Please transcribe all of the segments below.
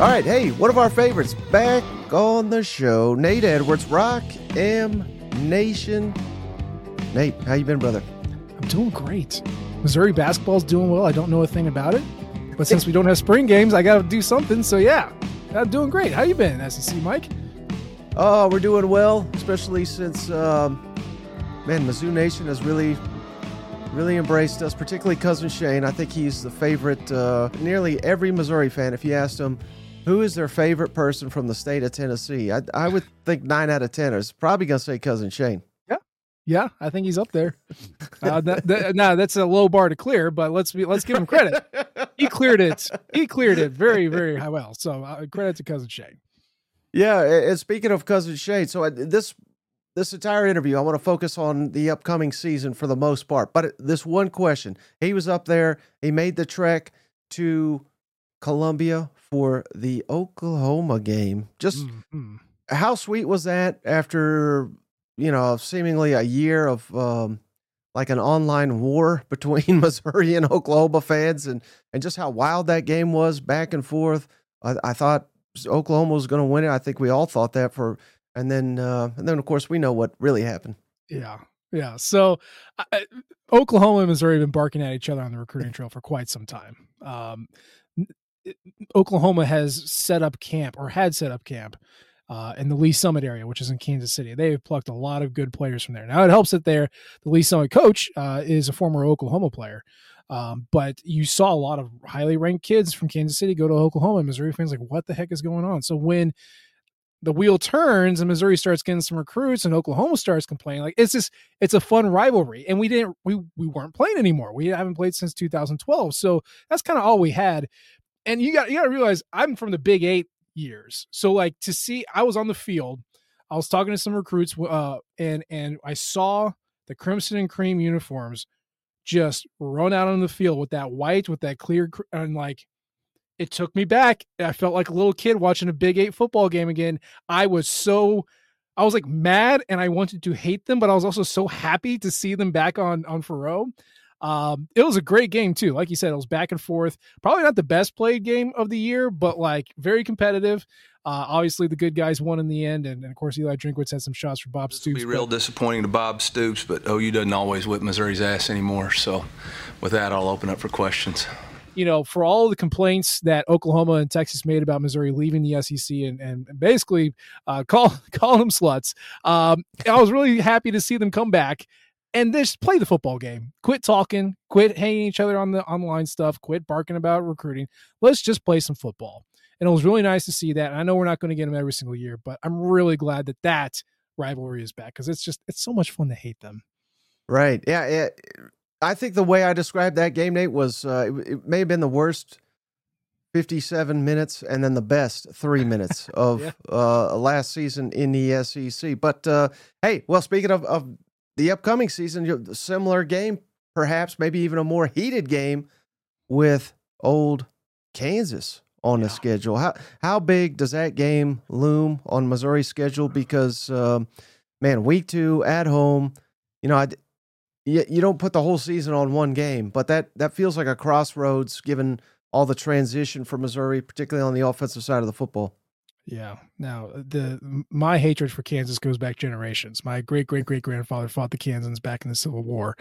All right, hey, one of our favorites back on the show, Nate Edwards, Rock M Nation. Nate, how you been, brother? I'm doing great. Missouri basketball's doing well. I don't know a thing about it, but since we don't have spring games, I got to do something. So yeah, I'm doing great. How you been, SEC Mike? Oh, we're doing well, especially since, Mizzou Nation has really embraced us, particularly Cousin Shane. I think he's the favorite, nearly every Missouri fan. If you asked him, who is their favorite person from the state of Tennessee? I would think 9 out of 10 is probably going to say Cousin Shane. Yeah, I think he's up there. That's a low bar to clear, but let's give him credit. He cleared it. Very, very well. So credit to Cousin Shane. Yeah, and speaking of Cousin Shane, so this entire interview, I want to focus on the upcoming season for the most part. But this one question, he was up there. He made the trek to Columbia for the Oklahoma game. Just how sweet was that after, seemingly a year of like an online war between Missouri and Oklahoma fans, and just how wild that game was back and forth. I thought Oklahoma was going to win it. I think we all thought that and then of course we know what really happened. Yeah. So Oklahoma and Missouri have been barking at each other on the recruiting trail for quite some time. Oklahoma had set up camp in the Lee Summit area, which is in Kansas City. They have plucked a lot of good players from there. Now it helps that the Lee Summit coach is a former Oklahoma player. But you saw a lot of highly ranked kids from Kansas City go to Oklahoma, and Missouri fans like, what the heck is going on? So when the wheel turns and Missouri starts getting some recruits and Oklahoma starts complaining, like it's a fun rivalry. And we weren't playing anymore. We haven't played since 2012. So that's kind of all we had. And you got to realize I'm from the Big 8 years. So like to see, I was on the field, I was talking to some recruits and I saw the crimson and cream uniforms just run out on the field with that white, with that clear, and like, it took me back. I felt like a little kid watching a Big 8 football game again. I was like mad and I wanted to hate them, but I was also so happy to see them back on Faroe. It was a great game too. Like you said, it was back and forth. Probably not the best played game of the year, but like very competitive. Obviously the good guys won in the end. And of course, Eli Drinkwitz had some shots for Bob Stoops. It'll be real disappointing to Bob Stoops, but OU doesn't always whip Missouri's ass anymore. So with that, I'll open up for questions. For all the complaints that Oklahoma and Texas made about Missouri leaving the SEC and basically calling them sluts, I was really happy to see them come back and just play the football game. Quit talking, quit hanging each other on the online stuff, quit barking about recruiting. Let's just play some football. And it was really nice to see that. And I know we're not going to get them every single year, but I'm really glad that rivalry is back because it's so much fun to hate them. Right. Yeah. I think the way I described that game, Nate, was it may have been the worst 57 minutes and then the best 3 minutes of last season in the SEC. But, hey, well, speaking of the upcoming season, similar game, perhaps maybe even a more heated game with Old Kansas on the schedule. How big does that game loom on Missouri's schedule? Because, week 2 at home, you don't put the whole season on one game, but that feels like a crossroads given all the transition for Missouri, particularly on the offensive side of the football. Yeah. Now, my hatred for Kansas goes back generations. My great-great-great-grandfather fought the Kansans back in the Civil War.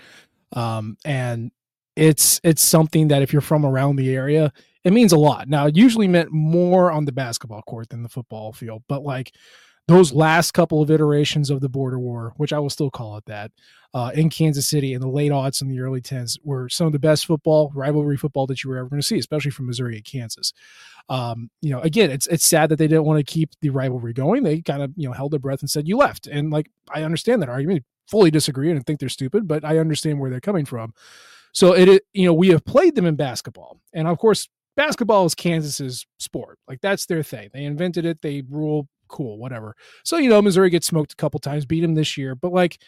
And it's something that if you're from around the area, it means a lot. Now, it usually meant more on the basketball court than the football field, but like those last couple of iterations of the border war, which I will still call it that, in Kansas City in the late aughts and the early 10s were some of the best rivalry football that you were ever going to see, especially from Missouri and Kansas. Again, it's sad that they didn't want to keep the rivalry going. They kind of, held their breath and said, you left. And like, I understand that argument, fully disagree and think they're stupid, but I understand where they're coming from. So we have played them in basketball. And of course, basketball is Kansas's sport. Like that's their thing. They invented it. They rule. Cool, whatever. So, Missouri gets smoked a couple times, beat them this year, but like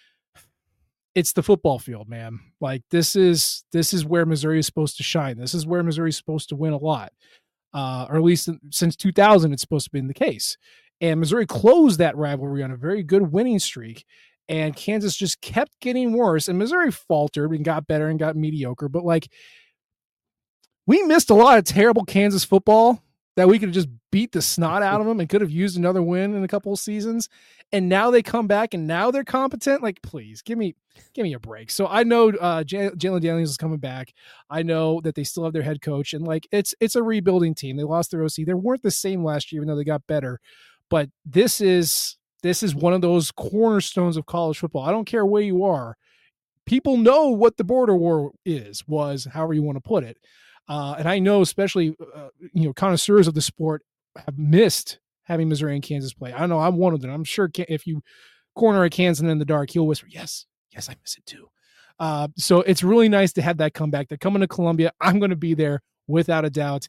it's the football field, man. Like this is where Missouri is supposed to shine. This is where Missouri is supposed to win a lot. Or at least since 2000, it's supposed to be the case. And Missouri closed that rivalry on a very good winning streak. And Kansas just kept getting worse. And Missouri faltered and got better and got mediocre. But like we missed a lot of terrible Kansas football that we could have just beat the snot out of them and could have used another win in a couple of seasons. And now they come back and now they're competent. Like, please give me a break. So I know Jalen Daniels is coming back. I know that they still have their head coach, and like it's a rebuilding team. They lost their OC. They weren't the same last year, even though they got better. But this is one of those cornerstones of college football. I don't care where you are. People know what the border war was, however you want to put it. And I know, especially, connoisseurs of the sport have missed having Missouri and Kansas play. I know I'm one of them. I'm sure if you corner a Kansas in the dark, he'll whisper, yes, I miss it too. So it's really nice to have that comeback. They're coming to Columbia. I'm going to be there without a doubt.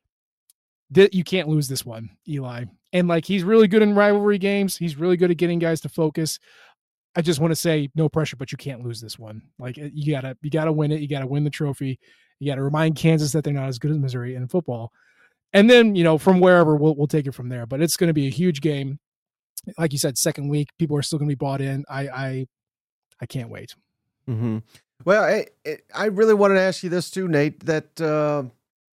You can't lose this one, Eli. And like, he's really good in rivalry games. He's really good at getting guys to focus. I just want to say no pressure, but you can't lose this one. Like, you gotta win it. You got to win the trophy. You got to remind Kansas that they're not as good as Missouri in football. And then, from wherever we'll take it from there, but it's going to be a huge game. Like you said, second week, people are still going to be bought in. I can't wait. Mm-hmm. Well, I really wanted to ask you this too, Nate, that,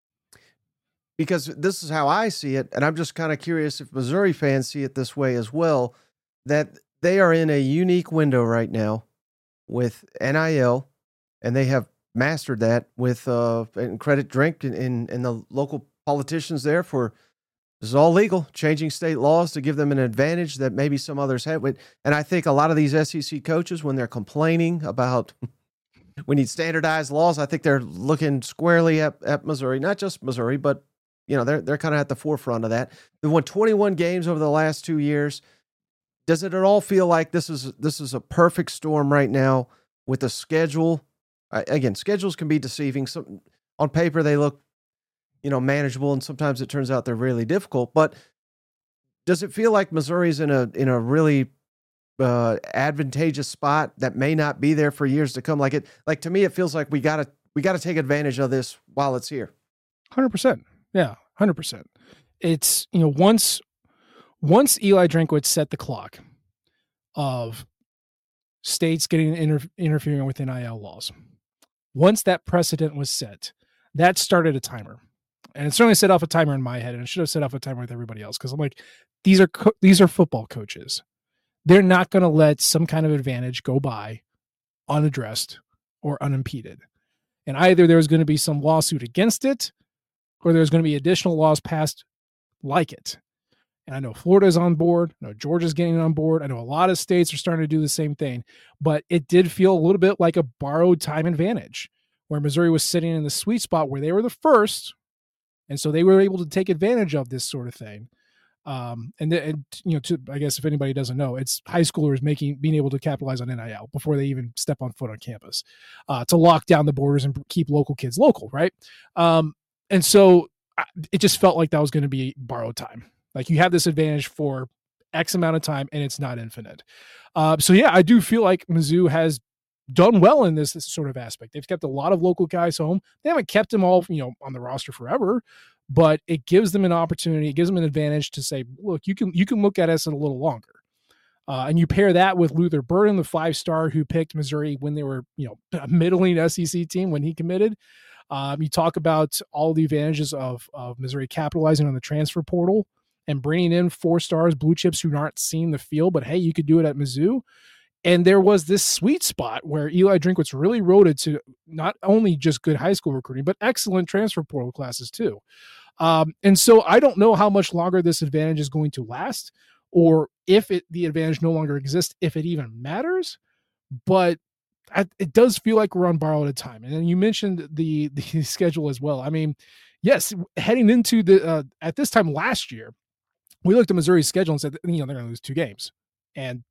because this is how I see it. And I'm just kind of curious if Missouri fans see it this way as well, that they are in a unique window right now with NIL, and they have mastered that with and credit Drink and the local politicians there for this is all legal, changing state laws to give them an advantage that maybe some others have. And I think a lot of these SEC coaches, when they're complaining about we need standardized laws, I think they're looking squarely at Missouri, not just Missouri, but they're kind of at the forefront of that. They won 21 games over the last 2 years. Does it at all feel like this is a perfect storm right now with the schedule? Again, schedules can be deceiving. Some on paper they look, manageable, and sometimes it turns out they're really difficult. But does it feel like Missouri's in a really advantageous spot that may not be there for years to come? Like to me, it feels like we gotta take advantage of this while it's here. 100%. Yeah, 100%. It's once Eli Drinkwitz set the clock of states getting interfering with NIL laws. Once that precedent was set, that started a timer, and it certainly set off a timer in my head, and it should have set off a timer with everybody else. Because I'm like, these are football coaches. They're not going to let some kind of advantage go by unaddressed or unimpeded. And either there's going to be some lawsuit against it, or there's going to be additional laws passed like it. And I know Florida's on board. I know Georgia's getting on board. I know a lot of states are starting to do the same thing. But it did feel a little bit like a borrowed time advantage, where Missouri was sitting in the sweet spot where they were the first. And so they were able to take advantage of this sort of thing. I guess if anybody doesn't know, it's high schoolers being able to capitalize on NIL before they even step on foot on campus, to lock down the borders and keep local kids local, right? And so it just felt like that was going to be borrowed time. Like, you have this advantage for X amount of time, and it's not infinite. So yeah, I do feel like Mizzou has done well in this sort of aspect. They've kept a lot of local guys home. They haven't kept them all, on the roster forever, but it gives them an opportunity. It gives them an advantage to say, look, you can look at us a little longer. And you pair that with Luther Burden, the 5-star who picked Missouri when they were, a middling SEC team when he committed. You talk about all the advantages of Missouri capitalizing on the transfer portal and bringing in 4-stars, blue chips who aren't seeing the field, but hey, you could do it at Mizzou. And there was this sweet spot where Eli Drinkwitz really rode it to not only just good high school recruiting, but excellent transfer portal classes too. And so I don't know how much longer this advantage is going to last, or if the advantage no longer exists, if it even matters. But it does feel like we're on borrowed time. And then you mentioned the schedule as well. I mean, yes, heading into the at this time last year, we looked at Missouri's schedule and said, they're going to lose 2 games. And,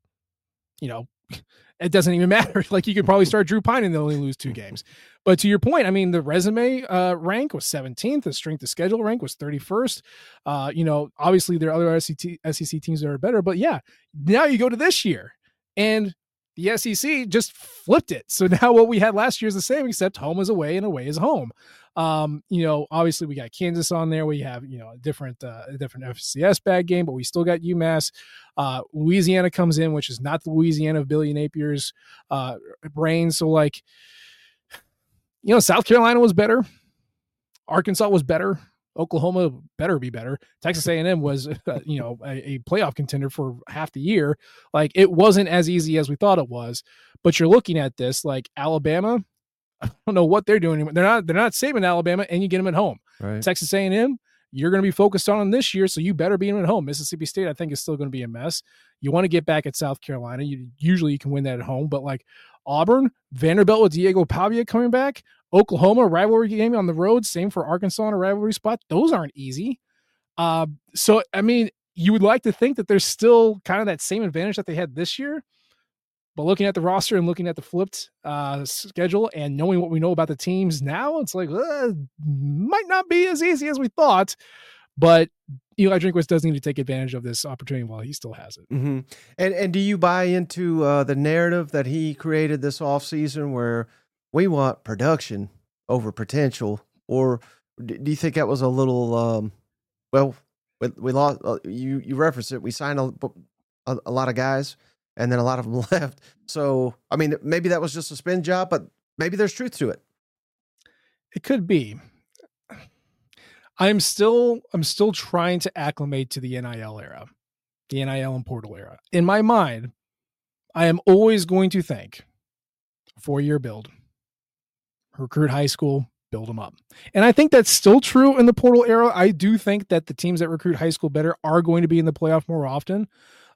it doesn't even matter. Like, you could probably start Drew Pine and they'll only lose 2 games. But to your point, I mean, the resume rank was 17th. The strength of schedule rank was 31st. Obviously there are other SEC teams that are better. But yeah, now you go to this year and the SEC just flipped it. So now what we had last year is the same, except home is away and away is home. Obviously we got Kansas on there. We have, a different FCS bag game, but we still got UMass. Louisiana comes in, which is not the Louisiana of Billy Napier's brain. So South Carolina was better. Arkansas was better. Oklahoma better be better. Texas A&M was, a playoff contender for half the year. Like, it wasn't as easy as we thought it was. But you're looking at this like Alabama. I don't know what they're doing. They're not saving Alabama, and you get them at home. Right. Texas A&M, you're going to be focused on them this year, so you better be at home. Mississippi State, I think, is still going to be a mess. You want to get back at South Carolina. Usually you can win that at home, but like Auburn, Vanderbilt with Diego Pavia coming back, Oklahoma, rivalry game on the road, same for Arkansas in a rivalry spot. Those aren't easy. So, I mean, you would like to think that there's still kind of that same advantage that they had this year. But looking at the roster and looking at the flipped schedule and knowing what we know about the teams now, it's like, might not be as easy as we thought. But Eli Drinkwitz does need to take advantage of this opportunity while he still has it. Mm-hmm. And do you buy into the narrative that he created this offseason where we want production over potential? Or do you think that was a little, we lost, you referenced it, we signed a lot of guys, and then a lot of them left. So, I mean, maybe that was just a spin job, but maybe there's truth to it. It could be. I'm still trying to acclimate to the NIL era, the NIL and portal era. In my mind, I am always going to think 4-year build, recruit high school, build them up. And I think that's still true in the portal era. I do think that the teams that recruit high school better are going to be in the playoff more often.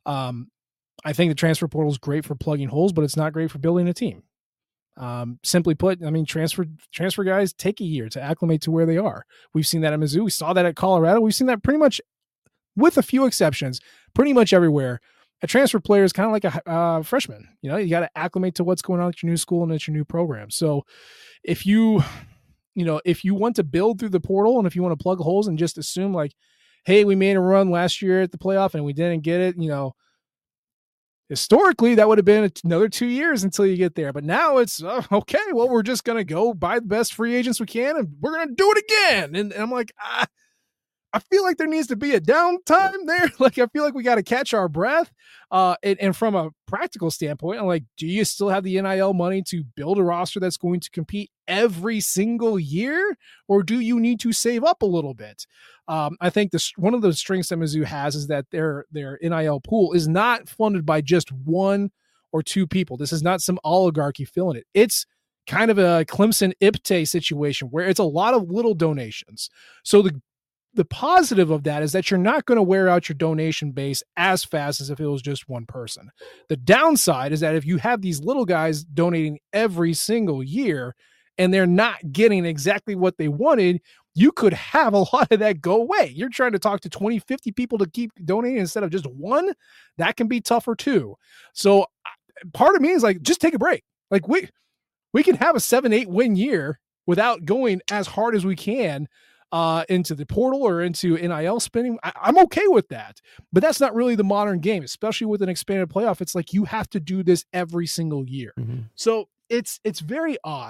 I think the transfer portal is great for plugging holes, but it's not great for building a team. Simply put, I mean, transfer guys take a year to acclimate to where they are. We've seen that at Mizzou. We saw that at Colorado. We've seen that pretty much, with a few exceptions, pretty much everywhere. A transfer player is kind of like a freshman. You got to acclimate to what's going on at your new school and at your new program. So if you want to build through the portal and if you want to plug holes and just assume like, hey, we made a run last year at the playoff and we didn't get it, historically, that would have been another 2 years until you get there. But now it's, okay, well, we're just going to go buy the best free agents we can, and we're going to do it again. And I'm like, I feel like there needs to be a downtime there. Like, I feel like we got to catch our breath. And from a practical standpoint, I'm like, do you still have the NIL money to build a roster that's going to compete every single year? Or do you need to save up a little bit? I think one of the strengths that Mizzou has is that their NIL pool is not funded by just one or two people. This is not some oligarchy filling it. It's kind of a Clemson IPTE situation where it's a lot of little donations. So the positive of that is that you're not going to wear out your donation base as fast as if it was just one person. The downside is that if you have these little guys donating every single year and they're not getting exactly what they wanted, you could have a lot of that go away. You're trying to talk to 20, 50 people to keep donating instead of just one. That can be tougher too. So part of me is like, just take a break. Like we can have a 7-8 win year without going as hard as we can into the portal or into NIL spending. I'm okay with that, but that's not really the modern game, especially with an expanded playoff. It's like you have to do this every single year. Mm-hmm. So it's very odd.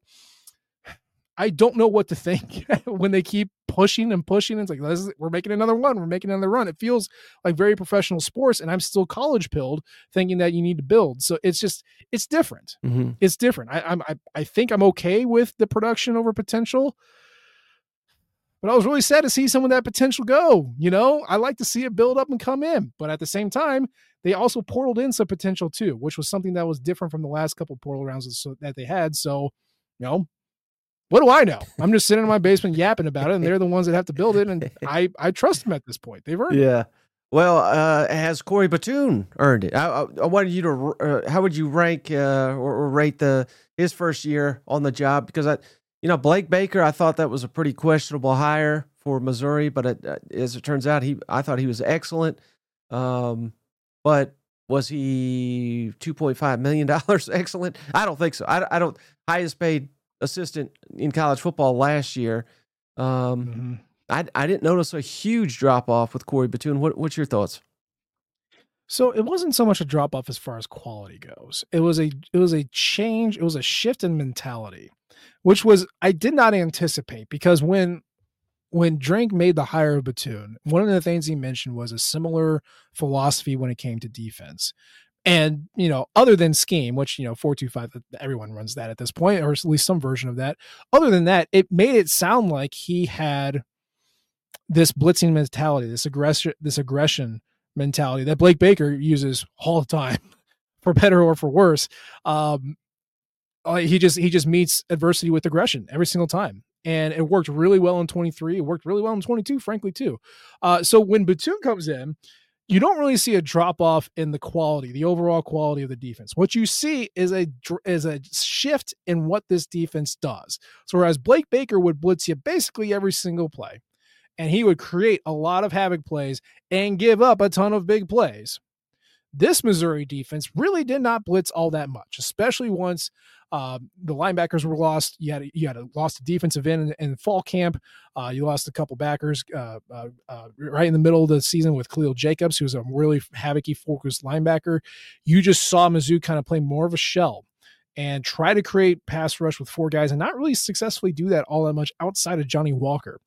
I don't know what to think when they keep pushing and pushing. It's like, we're making another one. We're making another run. It feels like very professional sports, and I'm still college pilled thinking that you need to build. So it's different. Mm-hmm. It's different. I think I'm okay with the production over potential, but I was really sad to see some of that potential go. I like to see it build up and come in, but at the same time, they also portaled in some potential too, which was something that was different from the last couple of portal rounds that they had. So, what do I know? I'm just sitting in my basement yapping about it, and they're the ones that have to build it, and I trust them at this point. They've earned it. Yeah. Well, has Corey Batoon earned it? I wanted you to, how would you rank or rate his first year on the job? Because Blake Baker, I thought that was a pretty questionable hire for Missouri, but as it turns out, I thought he was excellent. But was he $2.5 million excellent? I don't think so. I don't. Highest paid assistant in college football last year. I didn't notice a huge drop off with Corey Batoon. What's your thoughts? So it wasn't so much a drop off as far as quality goes. It was a change. It was a shift in mentality, which I did not anticipate, because when Drink made the hire of Batoon, one of the things he mentioned was a similar philosophy when it came to defense. And, other than scheme, which, 4-2-5, everyone runs that at this point, or at least some version of that. Other than that, it made it sound like he had this blitzing mentality, this aggression mentality that Blake Baker uses all the time, for better or for worse. He just meets adversity with aggression every single time. And it worked really well in 23. It worked really well in 22, frankly, too. So when Bethune comes in, you don't really see a drop off in the quality, the overall quality of the defense. What you see is a shift in what this defense does. So whereas Blake Baker would blitz you basically every single play, and he would create a lot of havoc plays and give up a ton of big plays, this Missouri defense really did not blitz all that much, especially once the linebackers were lost. You had a lost defensive end in fall camp. You lost a couple backers right in the middle of the season with Khalil Jacobs, who was a really havoc-y focused linebacker. You just saw Mizzou kind of play more of a shell and try to create pass rush with four guys and not really successfully do that all that much outside of Johnny Walker.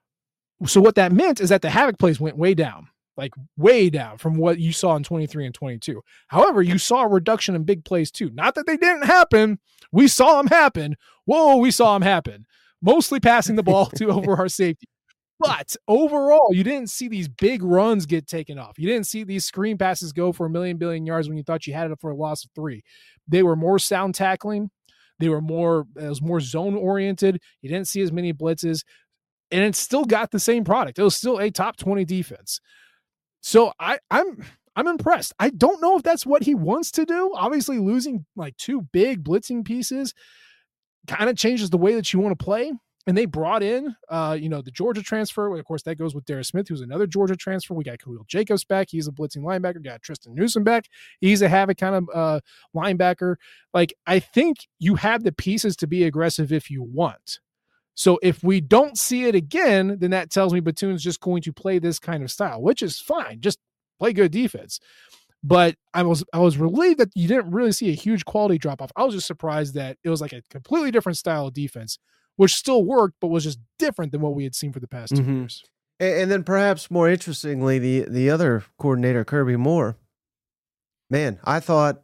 So what that meant is that the havoc plays went way down. Like way down from what you saw in 23 and 22. However, you saw a reduction in big plays too. Not that they didn't happen. We saw them happen. We saw them happen. Mostly passing the ball to over our safety. But overall, you didn't see these big runs get taken off. You didn't see these screen passes go for a billion yards when you thought you had it for a loss of 3. They were more sound tackling. It was more zone oriented. You didn't see as many blitzes. And it still got the same product. It was still a top 20 defense. So I'm impressed. I don't know if that's what he wants to do. Obviously, losing like 2 big blitzing pieces kind of changes the way that you want to play. And they brought in, the Georgia transfer. Of course, that goes with Darius Smith, who's another Georgia transfer. We got Khalil Jacobs back. He's a blitzing linebacker. We got Tristan Newsom back. He's a havoc kind of linebacker. Like, I think you have the pieces to be aggressive if you want. So if we don't see it again, then that tells me Bethune's just going to play this kind of style, which is fine. Just play good defense. But I was relieved that you didn't really see a huge quality drop off. I was just surprised that it was like a completely different style of defense, which still worked, but was just different than what we had seen for the past 2 years. And then perhaps more interestingly, the other coordinator, Kirby Moore, man, I thought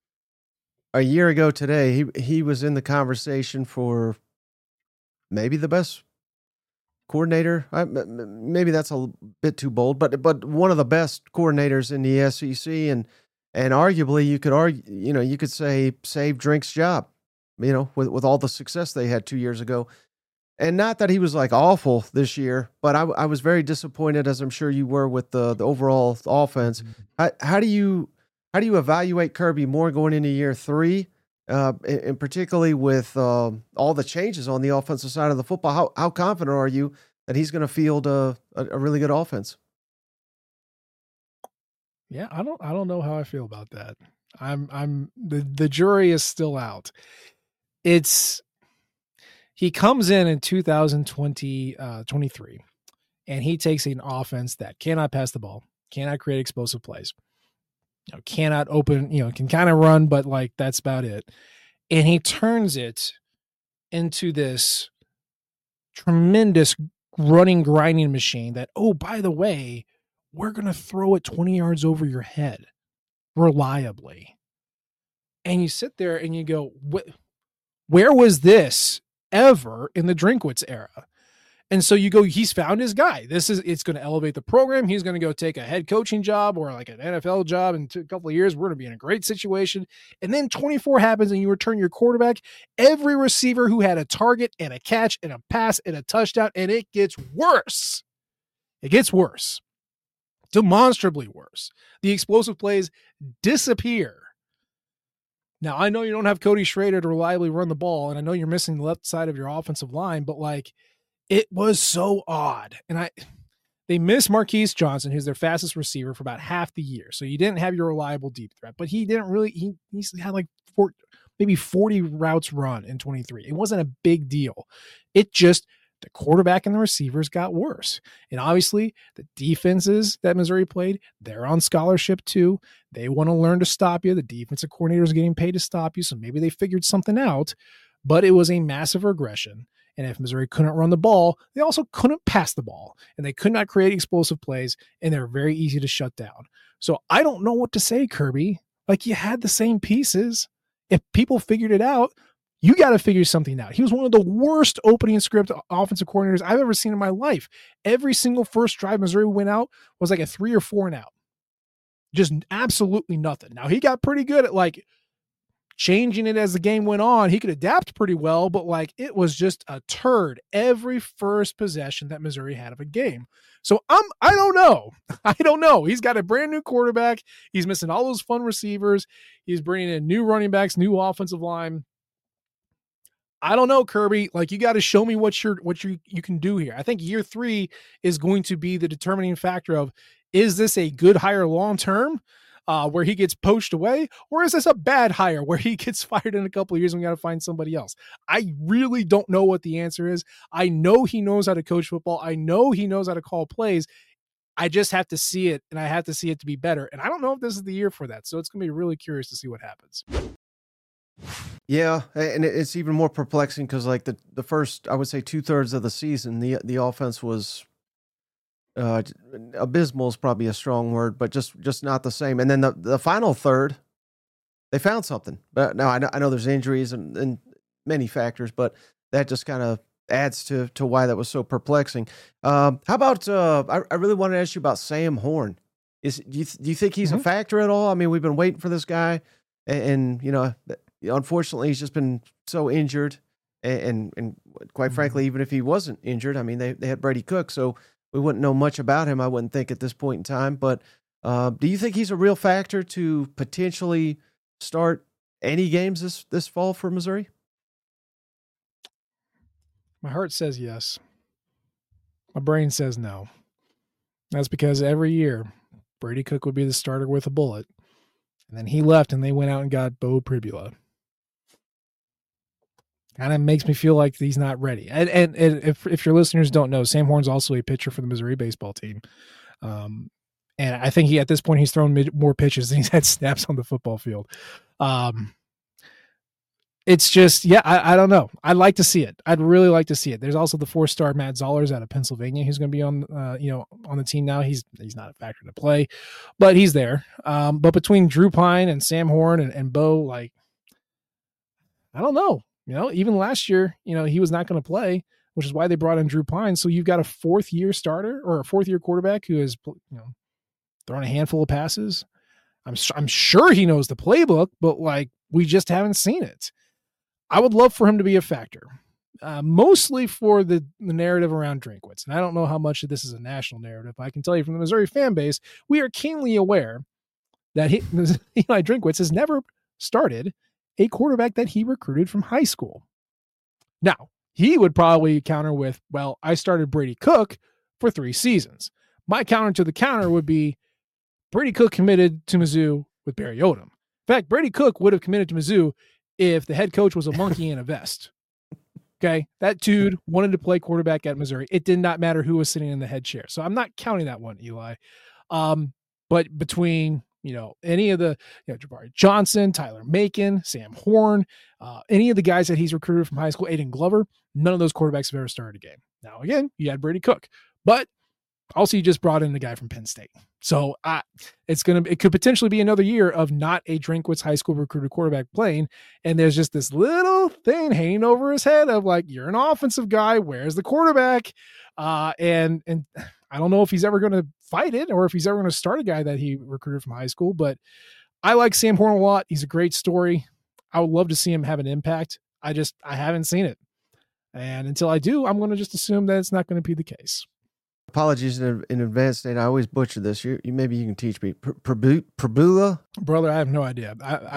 a year ago today, he was in the conversation for maybe the best coordinator. Maybe that's a bit too bold, but one of the best coordinators in the SEC, and arguably you could say saved Drink's job, with all the success they had 2 years ago. And not that he was like awful this year, but I was very disappointed, as I'm sure you were, with the overall offense. How do you evaluate Kirby Moore going into year 3? And particularly with all the changes on the offensive side of the football, how confident are you that he's going to field a really good offense? Yeah, I don't know how I feel about that. The jury is still out. He comes in 2023, and he takes an offense that cannot pass the ball, cannot create explosive plays. Cannot open, can kind of run, but like that's about it. And he turns it into this tremendous running, grinding machine that, oh, by the way, we're going to throw it 20 yards over your head reliably. And you sit there and you go, where was this ever in the Drinkwitz era? And so you go, he's found his guy. It's going to elevate the program. He's going to go take a head coaching job or like an NFL job in a couple of years. We're going to be in a great situation. And then 24 happens and you return your quarterback, every receiver who had a target and a catch and a pass and a touchdown, and it gets worse. It gets worse. Demonstrably worse. The explosive plays disappear. Now, I know you don't have Cody Schrader to reliably run the ball, and I know you're missing the left side of your offensive line, but like, it was so odd. And they missed Marquise Johnson, who's their fastest receiver, for about half the year. So you didn't have your reliable deep threat, but he didn't really, he had like maybe 40 routes run in 23. It wasn't a big deal. It just, the quarterback and the receivers got worse. And obviously the defenses that Missouri played, they're on scholarship too. They want to learn to stop you. The defensive coordinators are getting paid to stop you. So maybe they figured something out, but it was a massive regression. And if Missouri couldn't run the ball, they also couldn't pass the ball, and they could not create explosive plays, and they're very easy to shut down. So I don't know what to say, Kirby. Like, you had the same pieces. If people figured it out, You got to figure something out. He was one of the worst opening script offensive coordinators I've ever seen in my life. Every single first drive Missouri went out was like a 3 or 4 and out. Just absolutely nothing. Now, he got pretty good at like changing it as the game went on. He could adapt pretty well, but like it was just a turd every first possession that Missouri had of a game. So I don't know. I don't know. He's got a brand new quarterback. He's missing all those fun receivers. He's bringing in new running backs, new offensive line. I don't know, Kirby. Like, you got to show me what you can do here. I think year 3 is going to be the determining factor of, is this a good hire long term, where he gets poached away, or is this a bad hire where he gets fired in a couple of years and we got to find somebody else? I really don't know what the answer is. I know he knows how to coach football. I know he knows how to call plays. I just have to see it, and I have to see it to be better. And I don't know if this is the year for that. So it's going to be really curious to see what happens. Yeah, and it's even more perplexing because like the first, I would say 2/3 of the season, the offense was abysmal is probably a strong word, but just not the same. And then the final third, they found something. But now I know there's injuries and many factors, but that just kind of adds to why that was so perplexing. How about I really wanted to ask you about Sam Horn. Do you think he's a factor at all? I mean, we've been waiting for this guy, and you know, unfortunately, he's just been so injured. And quite frankly, even if he wasn't injured, I mean, they had Brady Cook, so we wouldn't know much about him, I wouldn't think, at this point in time. But do you think he's a real factor to potentially start any games this fall for Missouri? My heart says yes. My brain says no. That's because every year Brady Cook would be the starter with a bullet. And then he left and they went out and got Beau Pribula. Kind of makes me feel like he's not ready. And if your listeners don't know, Sam Horn's also a pitcher for the Missouri baseball team. And I think at this point, he's thrown more pitches than he's had snaps on the football field. It's just, I don't know. I'd like to see it. I'd really like to see it. There's also the 4-star Matt Zollers out of Pennsylvania who's going to be on the team now. He's not a factor to play, but he's there. But between Drew Pine and Sam Horn and Beau, like, I don't know. You know, even last year, you know, he was not going to play, which is why they brought in Drew Pine. So you've got a 4th-year starter or a 4th-year quarterback who has, you know, thrown a handful of passes. I'm sure he knows the playbook, but like, we just haven't seen it. I would love for him to be a factor, mostly for the narrative around Drinkwitz. And I don't know how much of this is a national narrative. I can tell you from the Missouri fan base, we are keenly aware that Eli Drinkwitz has never started a quarterback that he recruited from high school. Now, he would probably counter with, well, I started Brady Cook for 3 seasons. My counter to the counter would be Brady Cook committed to Mizzou with Barry Odom. In fact, Brady Cook would have committed to Mizzou if the head coach was a monkey in a vest. Okay. That dude wanted to play quarterback at Missouri. It did not matter who was sitting in the head chair. So I'm not counting that one, Eli. But between, you know, any of the, you know, Jabari Johnson, Tyler Macon, Sam Horn, any of the guys that he's recruited from high school, Aiden Glover, none of those quarterbacks have ever started a game. Now, again, you had Brady Cook, but also you just brought in the guy from Penn State. So it could potentially be another year of not a Drinkwitz high school recruited quarterback playing. And there's just this little thing hanging over his head of like, you're an offensive guy. Where's the quarterback? And I don't know if he's ever going to fight it or if he's ever going to start a guy that he recruited from high school, but I like Sam Horn a lot. He's a great story. I would love to see him have an impact. I haven't seen it. And until I do, I'm going to just assume that it's not going to be the case. Apologies in advance, Nate. I always butcher this. You maybe you can teach me. Pribula? Brother, I have no idea.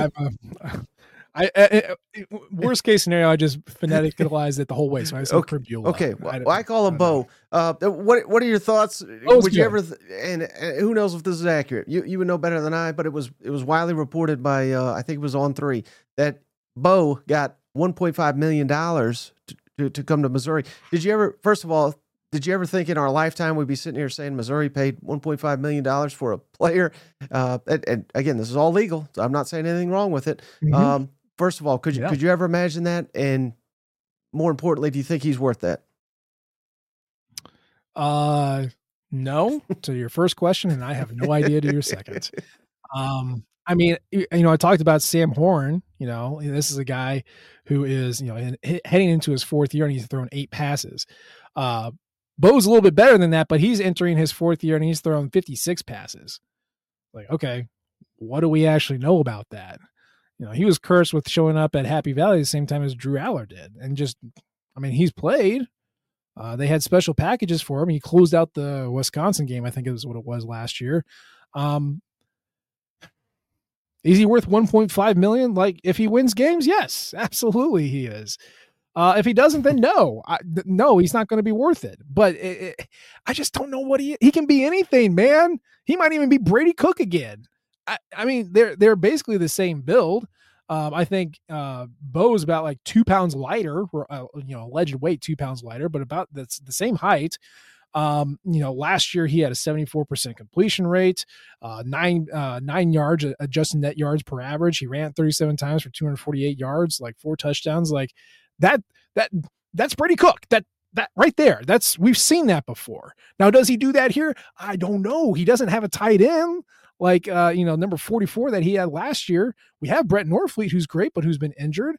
Worst case scenario, I just phoneticalized it the whole way. So I said Pribula. Okay. Well, I call him Beau. What are your thoughts? Would you ever? And who knows if this is accurate? You would know better than I. But it was widely reported by I think it was On3 that Beau got $1.5 million to come to Missouri. Did you ever? First of all, did you ever think in our lifetime we'd be sitting here saying Missouri paid $1.5 million for a player? And again, this is all legal, so I'm not saying anything wrong with it. Mm-hmm. First of all, could you ever imagine that? And more importantly, do you think he's worth that? No, to your first question, and I have no idea to your second. I mean, I talked about Sam Horn. This is a guy who is, heading into his 4th year and he's thrown 8 passes. Bo's a little bit better than that, but he's entering his 4th year and he's thrown 56 passes. Like, okay, what do we actually know about that? He was cursed with showing up at Happy Valley at the same time as Drew Aller did. And he's played. They had special packages for him. He closed out the Wisconsin game, I think it was what it was last year. Is he worth $1.5 million? Like, if he wins games, yes, absolutely he is. If he doesn't, then no. No, he's not going to be worth it. But I just don't know what he can be anything, man. He might even be Brady Cook again. I mean, they're basically the same build. I think Bo's about like 2 pounds lighter, alleged weight 2 pounds lighter, but about that's the same height. Last year he had a 74% completion rate, 9 yards adjusted net yards per average. He ran 37 times for 248 yards, like 4 touchdowns. Like that's Brady Cook. That right there. We've seen that before. Now, does he do that here? I don't know. He doesn't have a tight end like number 44 that he had last year. We have Brett Norfleet, who's great, but who's been injured.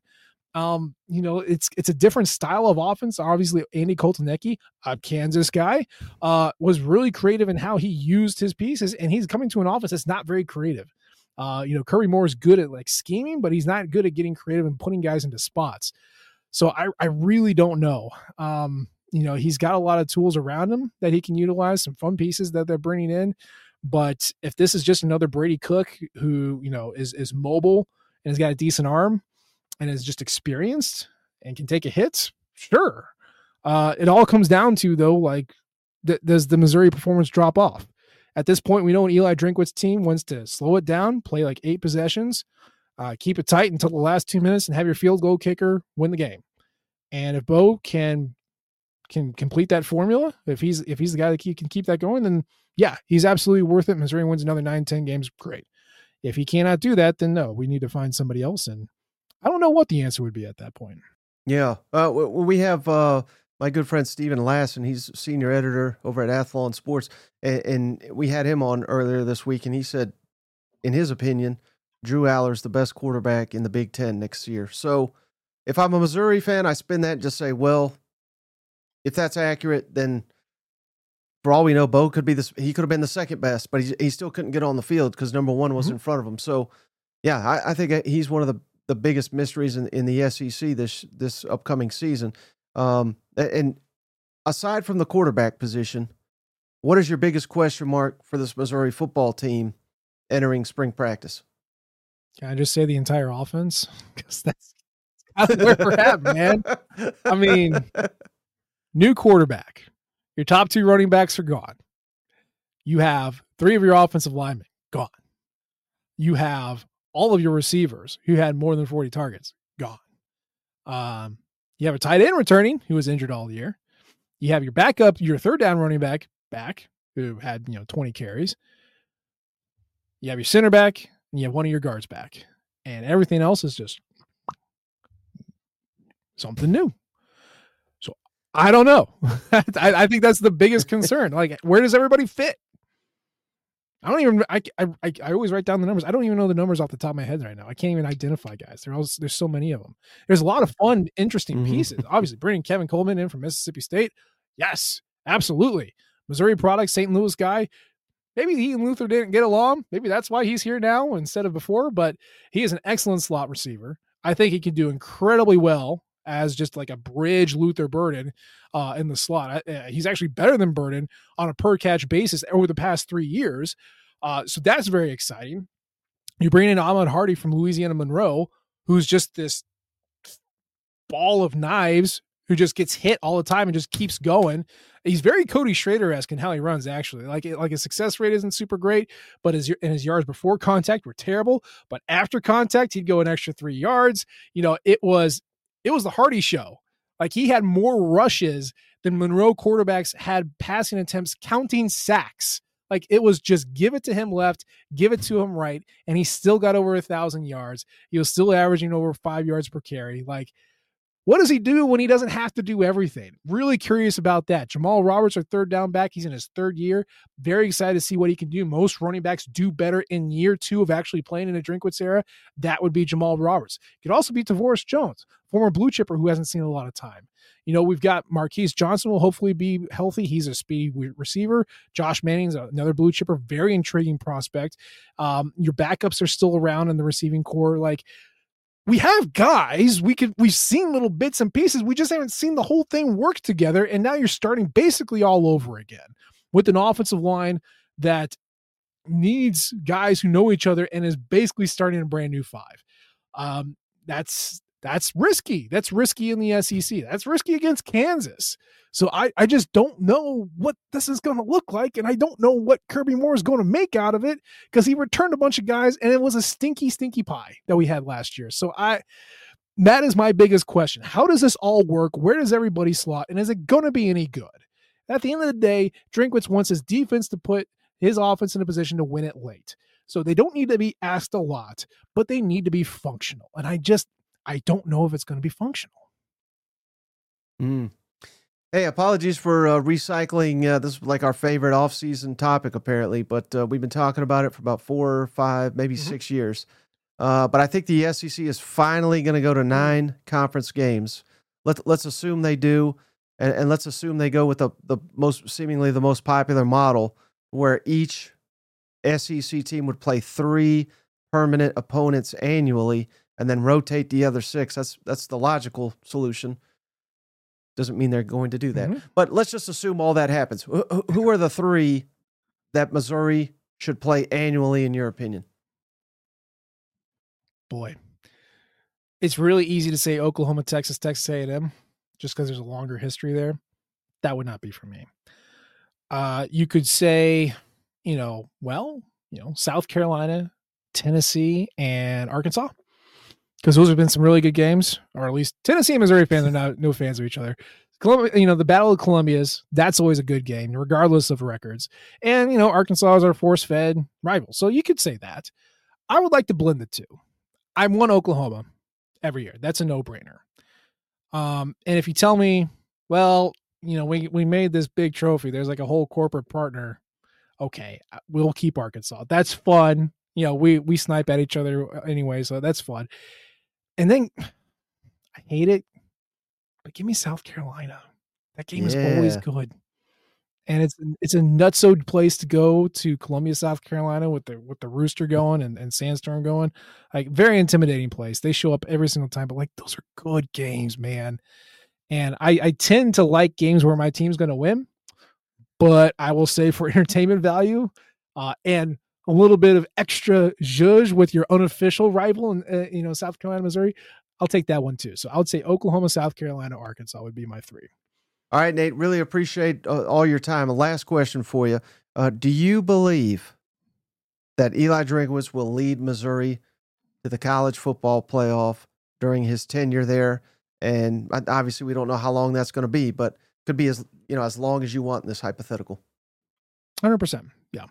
It's a different style of offense. Obviously, Andy Koltanecki, a Kansas guy, was really creative in how he used his pieces, and he's coming to an offense that's not very creative. Kirby Moore is good at like scheming, but he's not good at getting creative and putting guys into spots. So I really don't know. He's got a lot of tools around him that he can utilize, some fun pieces that they're bringing in. But if this is just another Brady Cook who, is mobile and has got a decent arm and is just experienced and can take a hit, sure. It all comes down to, though, like, does the Missouri performance drop off? At this point, we know an Eli Drinkwitz team wants to slow it down, play like 8 possessions, keep it tight until the last 2 minutes, and have your field goal kicker win the game. And if Bo can complete that formula, if he's the guy that can keep that going, then yeah, he's absolutely worth it. Missouri wins another 9-10 games, great. If he cannot do that, then no, we need to find somebody else. And I don't know what the answer would be at that point. Yeah. We have my good friend Stephen Lassen. He's senior editor over at Athlon Sports. And we had him on earlier this week, and he said, in his opinion, Drew Aller's the best quarterback in the Big Ten next year. So if I'm a Missouri fan, I spin that and just say, well, if that's accurate, then for all we know, Bo could have been the second best, but he still couldn't get on the field because number 1 was in front of him. So yeah, I think he's one of the biggest mysteries in the SEC this upcoming season. And aside from the quarterback position, what is your biggest question mark for this Missouri football team entering spring practice? Can I just say the entire offense? Because that's kind of where we're at, man. I mean, new quarterback. Your top 2 running backs are gone. You have 3 of your offensive linemen gone. You have all of your receivers who had more than 40 targets gone. You have a tight end returning who was injured all year. You have your backup, your 3rd down running back who had 20 carries. You have your center back, and you have one of your guards back, and everything else is just something new. So I don't know. I think that's the biggest concern. Like, where does everybody fit? I don't even. I always write down the numbers. I don't even know the numbers off the top of my head right now. I can't even identify guys. There's so many of them. There's a lot of fun, interesting pieces. Obviously, bringing Kevin Coleman in from Mississippi State. Yes, absolutely. Missouri product, St. Louis guy. Maybe he and Luther didn't get along. Maybe that's why he's here now instead of before. But he is an excellent slot receiver. I think he can do incredibly well as just like a bridge Luther Burden in the slot. He's actually better than Burden on a per catch basis over the past 3 years. So that's very exciting. You bring in Ahmad Hardy from Louisiana Monroe, who's just this ball of knives who just gets hit all the time and just keeps going. He's very Cody Schrader-esque in how he runs, actually. Like his success rate isn't super great, but his yards before contact were terrible. But after contact, he'd go an extra 3 yards. It was the Hardy show. Like, he had more rushes than Monroe quarterbacks had passing attempts, counting sacks. Like, it was just give it to him left, give it to him right, and he still got over 1,000 yards. He was still averaging over 5 yards per carry. Like, What does he do when he doesn't have to do everything? Really curious about that. Jamal Roberts, our third down back. He's in his third year. Very excited to see what he can do. Most running backs do better in year 2 of actually playing in a Drinkwitz era. That would be Jamal Roberts. It could also be Tavoris Jones, former blue chipper who hasn't seen a lot of time. We've got Marquise Johnson will hopefully be healthy. He's a speedy receiver. Josh Manning's another blue chipper, very intriguing prospect. Your backups are still around in the receiving core. We have guys, we've seen little bits and pieces. We just haven't seen the whole thing work together. And now you're starting basically all over again with an offensive line that needs guys who know each other and is basically starting a brand new 5. That's risky. That's risky in the SEC. That's risky against Kansas. So I just don't know what this is going to look like, and I don't know what Kirby Moore is going to make out of it because he returned a bunch of guys, and it was a stinky pie that we had last year. So that is my biggest question. How does this all work? Where does everybody slot, and is it going to be any good? At the end of the day, Drinkwitz wants his defense to put his offense in a position to win it late. So they don't need to be asked a lot, but they need to be functional. And I don't know if it's going to be functional. Hey, apologies for recycling. This is like our favorite off-season topic, apparently, but we've been talking about it for about 4 or 5, maybe 6 years. But I think the SEC is finally going to go to 9 conference games. Let's assume they do, and let's assume they go with the most popular model, where each SEC team would play 3 permanent opponents annually, and then rotate the other 6. That's the logical solution. Doesn't mean they're going to do that. But let's just assume all that happens. Who are the 3 that Missouri should play annually, in your opinion? Boy, it's really easy to say Oklahoma, Texas A&M, just because there's a longer history there. That would not be for me. You could say, South Carolina, Tennessee, and Arkansas. Because those have been some really good games, or at least Tennessee and Missouri fans are no fans of each other. Columbia, the Battle of Columbia's, that's always a good game, regardless of records. And, Arkansas is our force-fed rival. So you could say that. I would like to blend the 2. I want Oklahoma every year. That's a no-brainer. And if you tell me, well, we made this big trophy, there's like a whole corporate partner, okay, we'll keep Arkansas. That's fun. We snipe at each other anyway, so that's fun. And then I hate it, but give me South Carolina. That game is always good. And it's a nutso place to go, to Columbia, South Carolina, with the rooster going and Sandstorm going. Like, very intimidating place. They show up every single time, but those are good games, man. And I tend to like games where my team's going to win, but I will say for entertainment value and a little bit of extra zhuzh with your unofficial rival in South Carolina, Missouri, I'll take that one too. So I would say Oklahoma, South Carolina, Arkansas would be my 3. All right, Nate, really appreciate all your time. A last question for you. Do you believe that Eli Drinkwitz will lead Missouri to the college football playoff during his tenure there? And obviously we don't know how long that's going to be, but could be as long as you want in this hypothetical. 100%. Yeah.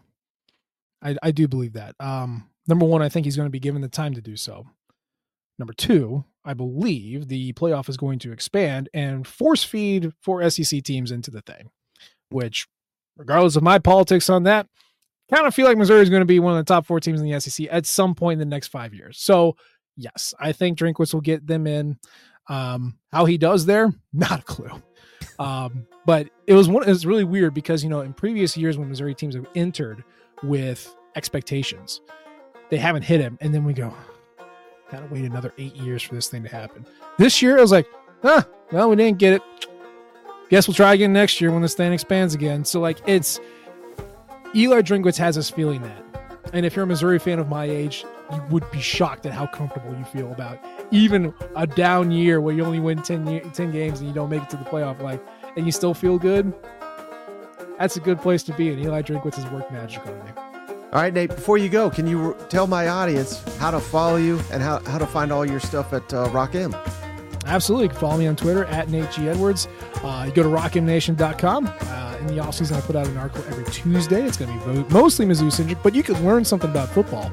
I do believe that. Number 1, I think he's going to be given the time to do so. Number 2, I believe the playoff is going to expand and force feed 4 SEC teams into the thing, which, regardless of my politics on that, kind of feel like Missouri is going to be one of the top 4 teams in the SEC at some point in the next 5 years. So, yes, I think Drinkwitz will get them in. How he does there, not a clue. But it was really weird because, in previous years when Missouri teams have entered with expectations, they haven't hit him, and then we go, gotta wait another 8 years for this thing to happen. This year I was like, well, we didn't get it, guess we'll try again next year when this thing expands again. So it's Eli Drinkwitz has us feeling that, and if you're a Missouri fan of my age, you would be shocked at how comfortable you feel about even a down year where you only win 10 games and you don't make it to the playoff, and you still feel good. That's a good place to be, and Eli Drinkwitz has worked magic on me. All right, Nate, before you go, can you tell my audience how to follow you and how to find all your stuff at Rock M? Absolutely. You can follow me on Twitter at Nate G. Edwards. You go to rockmnation.com. In the offseason, I put out an article every Tuesday. It's going to be mostly Mizzou-centric, but you could learn something about football.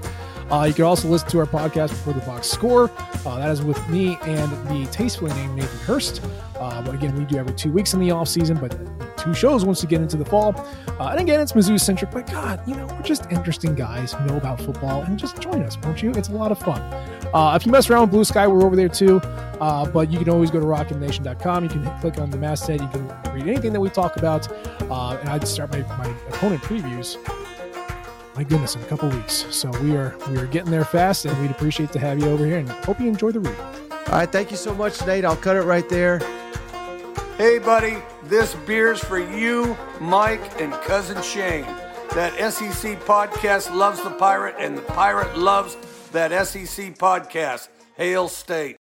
You can also listen to our podcast Before the Box Score. That is with me and the tastefully named Nathan Hurst. But again, we do every 2 weeks in the off season, but 2 shows once we get into the fall. And again, it's Mizzou centric, but God, we're just interesting guys who know about football, and just join us, won't you? It's a lot of fun. If you mess around with Blue Sky, we're over there too. But you can always go to RocketNation.com. You can click on the masthead. You can read anything that we talk about. And I'd start my opponent previews. My goodness, in a couple weeks. So we are getting there fast, and we'd appreciate to have you over here, and hope you enjoy the read. All right, thank you so much, Nate. I'll cut it right there. Hey, buddy, this beer's for you, Mike, and Cousin Shane. That SEC podcast loves the Pirate, and the Pirate loves that SEC podcast. Hail State.